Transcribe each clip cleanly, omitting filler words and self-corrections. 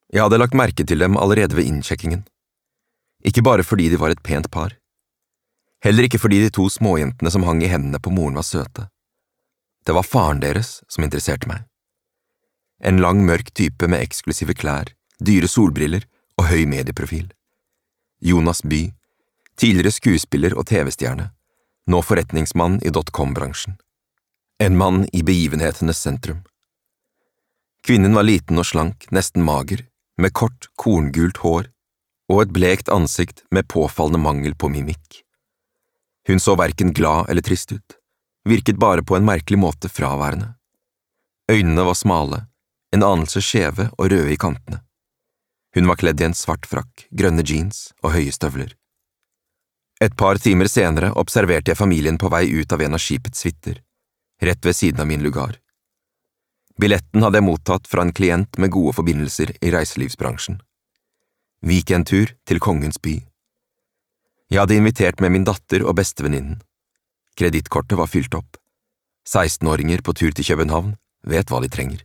Jeg hadde lagt merke til dem allerede ved innsjekkingen. Ikke bare fordi de var et pent par. Heller ikke fordi de to småjentene som hang i hendene på moren var søte. Det var faren deres som interesserte meg. En lang, mørk type med eksklusive klær, dyre solbriller og høy medieprofil. Jonas Bye, tidligere skuespiller og TV-stjerne, nå forretningsmann i .com-bransjen. En mann i begivenhetenes sentrum. Kvinnen var liten og slank, nesten mager, med kort, korngult hår og et blekt ansikt med påfallende mangel på mimikk. Hun så hverken glad eller trist ut, virket bare på en merkelig måte fraværende. Øynene var smale, en anelse skjeve og røde i kantene. Hun var kledd i en svart frakk, grønne jeans og høye støvler. Et par timer senere observerte jeg familien på vei ut av en av skipets suiter, rett ved siden av min lugar. Billetten hadde jeg mottatt fra en klient med gode forbindelser i reiselivsbransjen. Weekendtur til Kongens by. Jeg hadde invitert med min datter og bestevenninnen. Kredittkortet var fylt opp. 16-åringer på tur til København vet hva de trenger.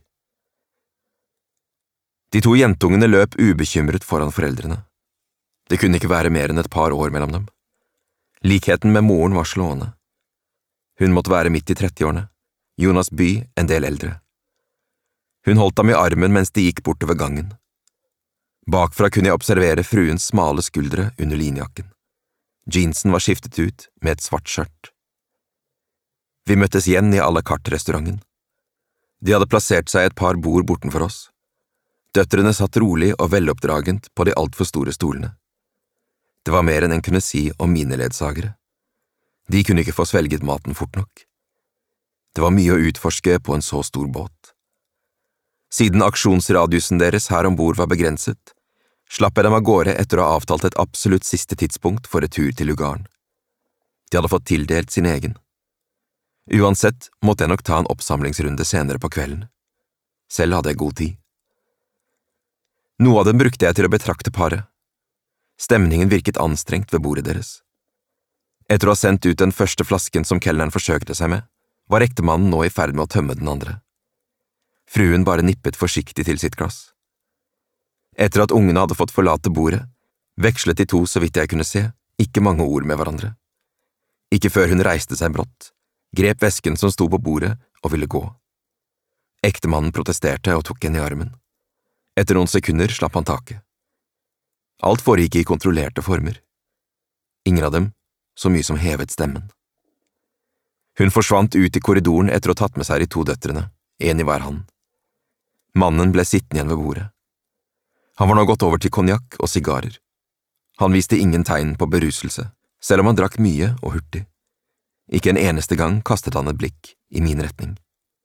De to jentungene løp ubekymret foran foreldrene. Det kunne ikke være mer enn et par år mellom dem. Likheten med moren var slående. Hun måtte være midt i 30-årene, Jonas Bye en del eldre. Hun holdt ham i armen mens de gikk bortover gangen. Bakfra kunne jeg observere fruens smale skuldre under linjakken. Jeansen var skiftet ut med et svart skjørt. Vi møttes igjen i à la carte-restauranten. De hadde plassert seg et par bord bortenfor oss. Døtrene satt rolig og veloppdragent på de altfor store stolene. Det var mer enn en kunne si om mine ledsagere. De kunne ikke få svelget maten fort nok. Det var mye å utforske på en så stor båt. Siden aksjonsradiusen deres her ombord var begrenset, slapp jeg dem av gårde etter å ha avtalt et absolutt siste tidspunkt for retur til lugaren. De hadde fått tildelt sin egen. Uansett måtte jeg nok ta en oppsamlingsrunde senere på kvelden. Selv hadde jeg god tid. Noe av dem brukte jeg til å betrakte paret. Stemningen virket anstrengt ved bordet deres. Etter å ha sendt ut den første flasken som kelneren forsøkte seg med, var ektemannen nå i ferd med å tømme den andre. Fruen bare nippet forsiktig til sitt glass. Etter at ungene hadde fått forlate bordet, vekslet de to, så vidt jeg kunne se, ikke mange ord med hverandre. Ikke før hun reiste seg brått, grep vesken som sto på bordet og ville gå. Ektemannen protesterte og tok henne i armen. Etter noen sekunder slapp han taket. Alt foregikk i kontrollerte former. Ingen av dem så mye som hevet stemmen. Hun forsvant ut i korridoren etter å ha tatt med seg de to døtrene, en i hver hånd. Mannen ble sittende igjen ved bordet. Han var nå gått over til konjakk og sigarer. Han viste ingen tegn på beruselse, selv om han drakk mye og hurtig. Ikke en eneste gang kastet han et blikk i min retning.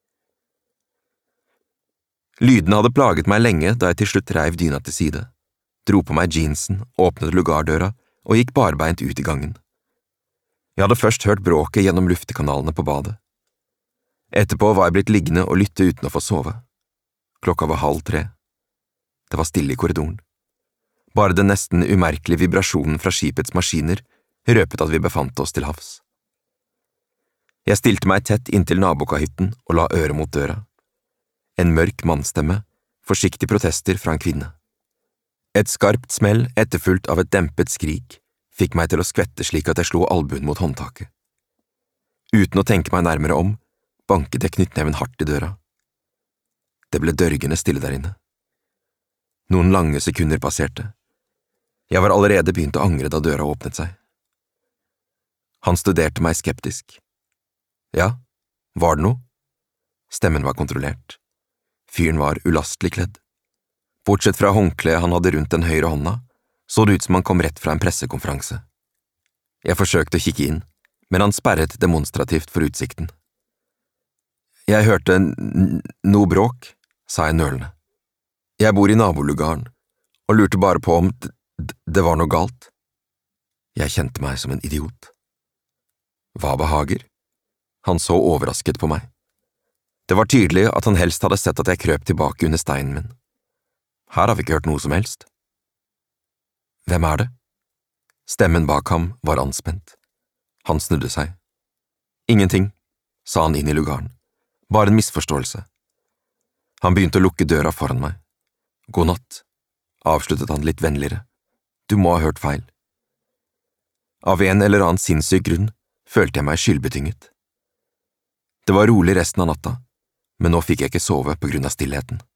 Lydene hadde plaget meg lenge da jeg til slutt reiv dyna til side, dro på meg jeansen, åpnet lugardøra og gikk barbeint ut i gangen. Jeg hadde først hørt bråket gjennom luftekanalene på badet. Etterpå var jeg blitt liggende og lytte uten å få sove. Klokka var 2:30. Det var stille i korridoren. Bare den nesten umerkelige vibrasjonen fra skipets maskiner røpet at vi befant oss til havs. Jeg stilte meg tett inntil nabokahytten og la øret mot døra. En mørk mannsstemme, forsiktige protester fra en kvinne. Et skarpt smell etterfulgt av et dempet skrik fikk meg til å skvette slik at jeg slo albuen mot håndtaket. Uten å tenke meg nærmere om, banket jeg knyttneven hardt i døra. Det ble dørgende stille der inne. Noen lange sekunder passerte. Jeg var allerede begynt å angre da døra åpnet seg. Han studerte meg skeptisk. Ja, var det noe? Stemmen var kontrollert. Fyren var ulastelig kledd. Bortsett fra håndkleet han hadde rundt den høyre hånda, så det ut som han kom rett fra en pressekonferanse. Jeg forsøkte å kikke inn, men han sperret demonstrativt for utsikten. Jeg hørte noe bråk, sa jeg nølende. Jeg bor i nabolugaren, og lurte bare på om det var noe galt. Jeg kjente meg som en idiot. Hva behager? Han så overrasket på meg. Det var tydelig at han helst hadde sett at jeg krøp tilbake under steinen min. Her har vi ikke hørt noe som helst. Hvem er det? Stemmen bak ham var anspent. Han snudde seg. Ingenting, sa han inn i lugaren. Bare en misforståelse. Han begynte å lukke døra foran meg. God natt, avsluttet han litt vennligere. Du må ha hørt feil. Av en eller annen sinnssyk grunn følte jeg meg skyldbetynget. Det var rolig resten av natta, men nå fikk jeg ikke sove på grunn av stillheten.